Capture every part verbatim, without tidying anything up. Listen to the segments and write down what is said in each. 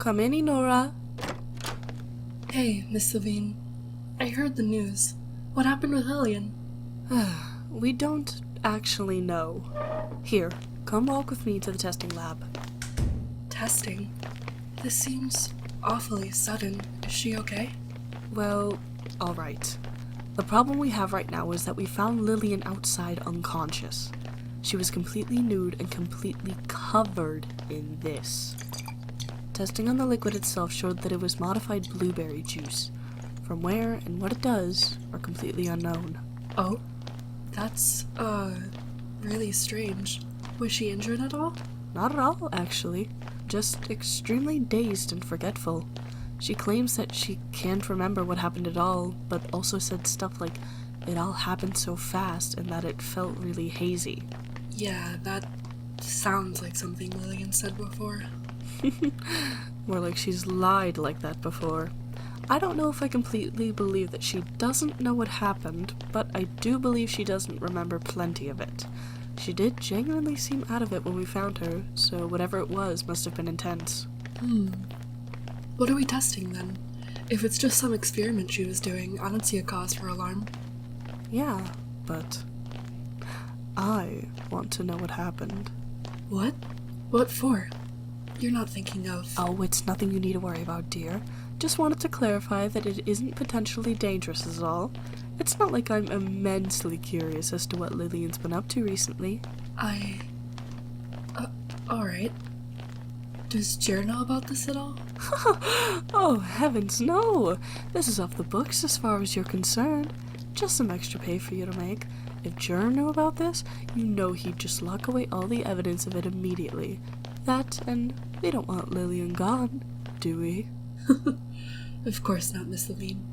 Come in, Enora. Hey, Miss Levine. I heard the news. What happened with Lillian? We don't actually know. Here, come walk with me to the testing lab. Testing? This seems awfully sudden. Is she okay? Well, alright. The problem we have right now is that we found Lillian outside unconscious. She was completely nude and completely covered in this. Testing on the liquid itself showed that it was modified blueberry juice. From where and what it does are completely unknown. Oh? That's, uh, really strange. Was she injured at all? Not at all, actually. Just extremely dazed and forgetful. She claims that she can't remember what happened at all, but also said stuff like it all happened so fast and that it felt really hazy. Yeah, that sounds like something Lillian said before. More like she's lied like that before. I don't know if I completely believe that she doesn't know what happened, but I do believe she doesn't remember plenty of it. She did genuinely seem out of it when we found her, so whatever it was must have been intense. Hmm. What are we testing then? If it's just some experiment she was doing, I don't see a cause for alarm. Yeah, but I want to know what happened. What? What for? You're not thinking of... Oh, it's nothing you need to worry about, dear. Just wanted to clarify that it isn't potentially dangerous is all. It's not like I'm immensely curious as to what Lillian's been up to recently. I... Uh, alright. Does Jer know about this at all? Oh, heavens no! This is off the books as far as you're concerned. Just some extra pay for you to make. If Jer knew about this, you know he'd just lock away all the evidence of it immediately. That, and we don't want Lillian gone, do we? Of course not, Miss Levine.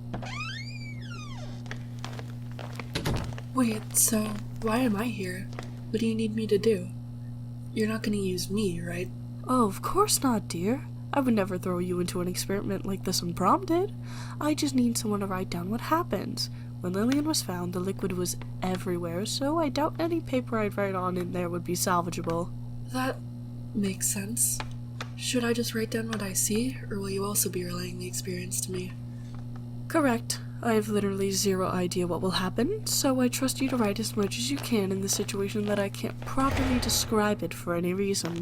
Wait, so why am I here? What do you need me to do? You're not gonna use me, right? Oh, of course not, dear. I would never throw you into an experiment like this unprompted. I just need someone to write down what happened. When Lillian was found, the liquid was everywhere, so I doubt any paper I'd write on in there would be salvageable. That makes sense. Should I just write down what I see, or will you also be relaying the experience to me? Correct. I have literally zero idea what will happen, so I trust you to write as much as you can in the situation that I can't properly describe it for any reason.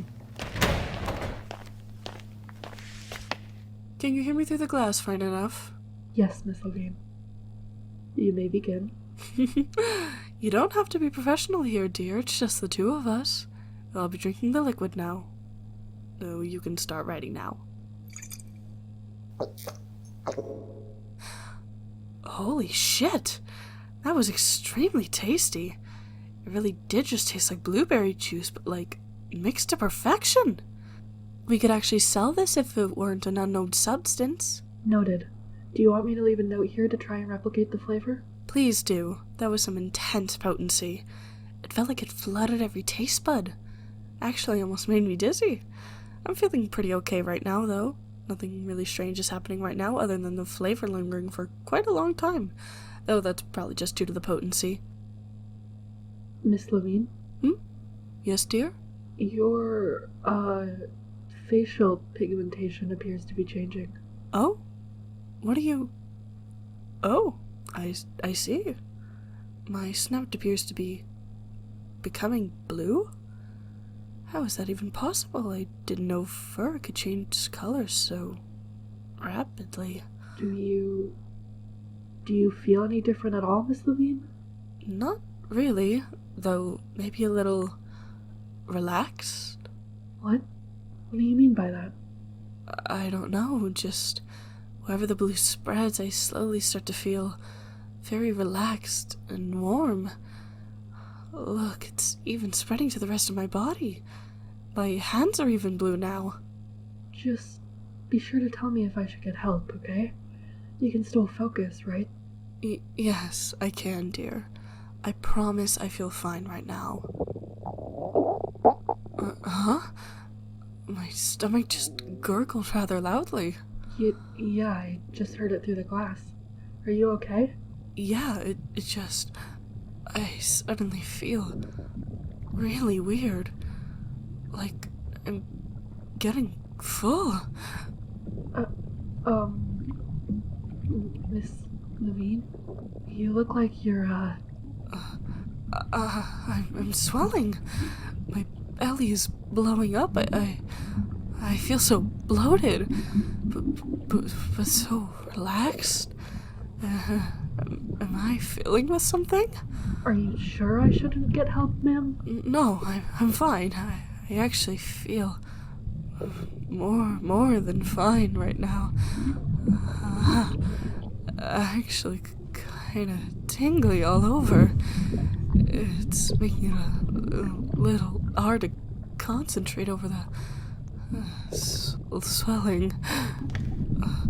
Can you hear me through the glass fine enough? Yes, Miss Levine. You may begin. You don't have to be professional here, dear. It's just the two of us. I'll be drinking the liquid now. Oh, you can start writing now. Holy shit! That was extremely tasty. It really did just taste like blueberry juice, but like, mixed to perfection. We could actually sell this if it weren't an unknown substance. Noted. Do you want me to leave a note here to try and replicate the flavor? Please do. That was some intense potency. It felt like it flooded every taste bud. Actually almost made me dizzy. I'm feeling pretty okay right now, though. Nothing really strange is happening right now other than the flavor lingering for quite a long time. Though that's probably just due to the potency. Miss Levine? Hmm? Yes, dear? Your, uh, facial pigmentation appears to be changing. Oh? What do you... Oh, I, I see. My snout appears to be becoming blue? How is that even possible? I didn't know fur could change colors so rapidly. Do you... Do you feel any different at all, Miss Levine? Not really, though maybe a little relaxed. What? What do you mean by that? I don't know, just wherever the blue spreads, I slowly start to feel very relaxed and warm. Look, it's even spreading to the rest of my body. My hands are even blue now. Just be sure to tell me if I should get help, okay? You can still focus, right? Y- yes, I can, dear. I promise I feel fine right now. Uh, huh? My stomach just gurgled rather loudly. You, yeah, I just heard it through the glass. Are you okay? Yeah, it, it just... I suddenly feel really weird. Like I'm getting full. Um, Miss Levine, you look like you're, uh... Uh, I'm, I'm swelling. My belly is blowing up. I, I, I feel so bloated, but, but, but so relaxed. Uh, am, am I filling with something? Are you sure I shouldn't get help, ma'am? No, I, I'm fine. I, I actually feel more, more than fine right now. Uh, actually, kind of tingly all over. It's making it a, a little hard to concentrate over the uh, s- swelling. Uh,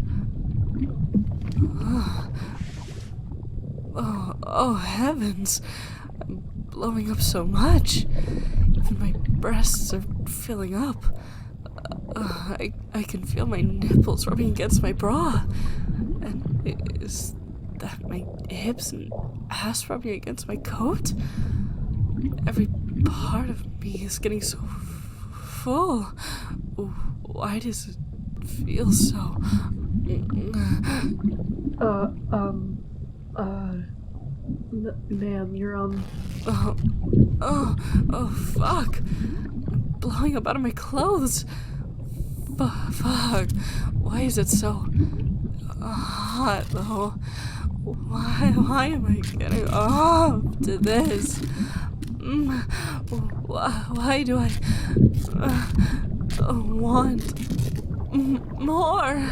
uh, oh, oh heavens! I'm blowing up so much. Even my breasts are filling up. Uh, I, I can feel my nipples rubbing against my bra. And is that my hips and ass rubbing against my coat? Every part of me is getting so f- full. Why does it feel so... Uh, um, uh... M- ma'am, you're, um... Oh, oh, oh, fuck. I'm blowing up out of my clothes. F- fuck. Why is it so hot, though? Why, why am I getting off to this? Mm, Why, why do I uh, want m- more?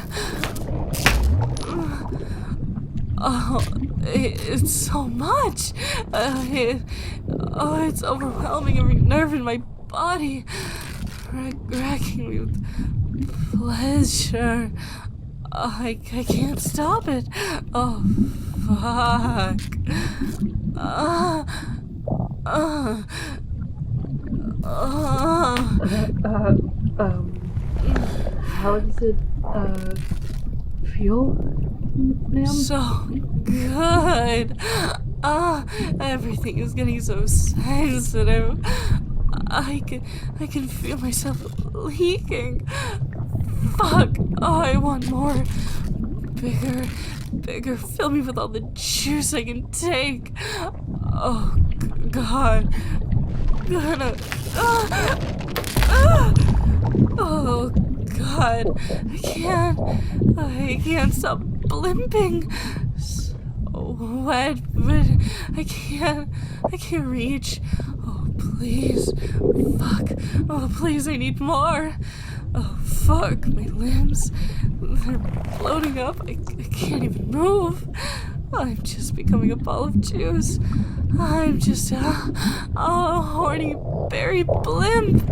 Oh, it, it's so much. Uh, it, oh, it's overwhelming every nerve in my body, rack, racking me with pleasure. Oh, I, I can't stop it. Oh, fuck. Uh, uh, uh, Uh, uh, um... How does it, uh... feel, ma'am? so good. Ah, everything is getting so sensitive. I can, I can feel myself leaking. Fuck. Oh, I want more. Bigger, bigger. Fill me with all the juice I can take. Oh, g- God. Gonna. Ah, ah. Oh, God. I can't. I can't stop blimping. So wet, but I can't. I can't reach. Oh, please. Fuck. Oh, please, I need more. Oh, fuck. My limbs. They're floating up. I, I can't even move. I'm just becoming a ball of juice. I'm just a, a horny berry blimp.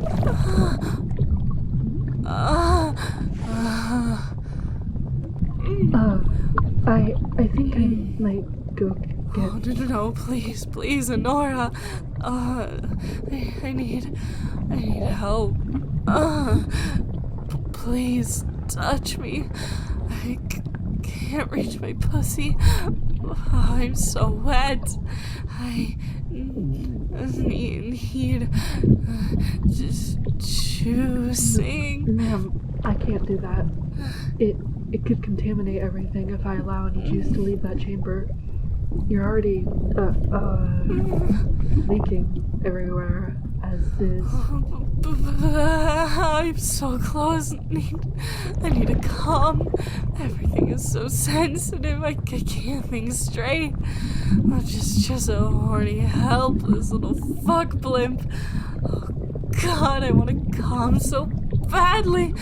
Uh, uh, Uh, I, I think I might go oh, get... no, no, no, please, please, Honora. Uh, I, I need, I need help. Uh, p- please touch me. I c- can't reach my pussy. Oh, I'm so wet. I n- need, need uh, just juicing. Ma'am, I can't do that. It, it could contaminate everything if I allow any juice to leave that chamber. You're already, uh, uh, leaking everywhere, as is. I'm so close. I need, I need to calm. Everything is so sensitive. I, I can't think straight. I'm just, just a horny, helpless little fuck blimp. Oh God, I want to calm so badly.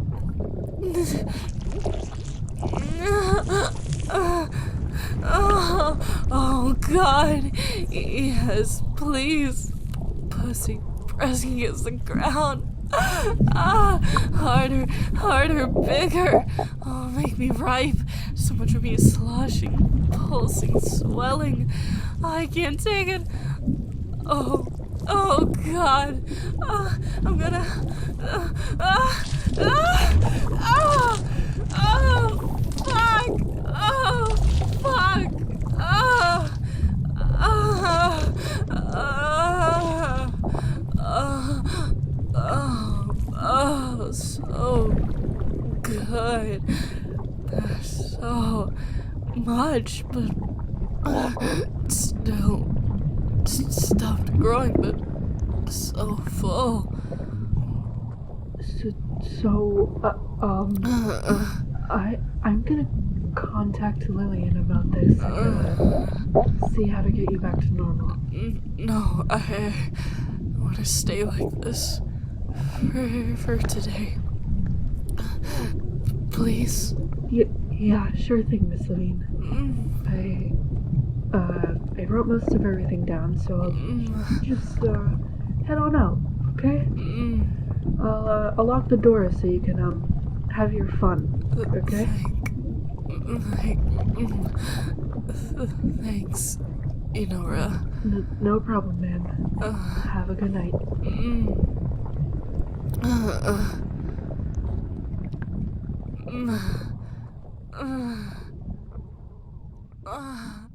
Oh, oh God. Yes, please. Pussy pressing against the ground. Ah, harder, harder, bigger. Oh, make me ripe. So much of me is sloshing, pulsing, swelling. I can't take it. Oh, oh God. Ah, I'm gonna. Uh, ah, ah, ah, oh, fuck. Oh, fuck. Ah, ah, ah. Oh, oh, oh, so good. much, but it still s- stopped growing, but so full. So, so uh, um, I I'm gonna contact Lillian about this and uh, see how to get you back to normal. No, I want to stay like this for, for today. Please. Y- yeah, sure thing, Miss Levine. I uh I wrote most of everything down, so I'll just uh head on out, okay? I'll uh, I'll lock the door so you can um have your fun, okay? Thank, thanks, Inora. N- no problem, man. Uh, Have a good night. uh, uh, uh, uh.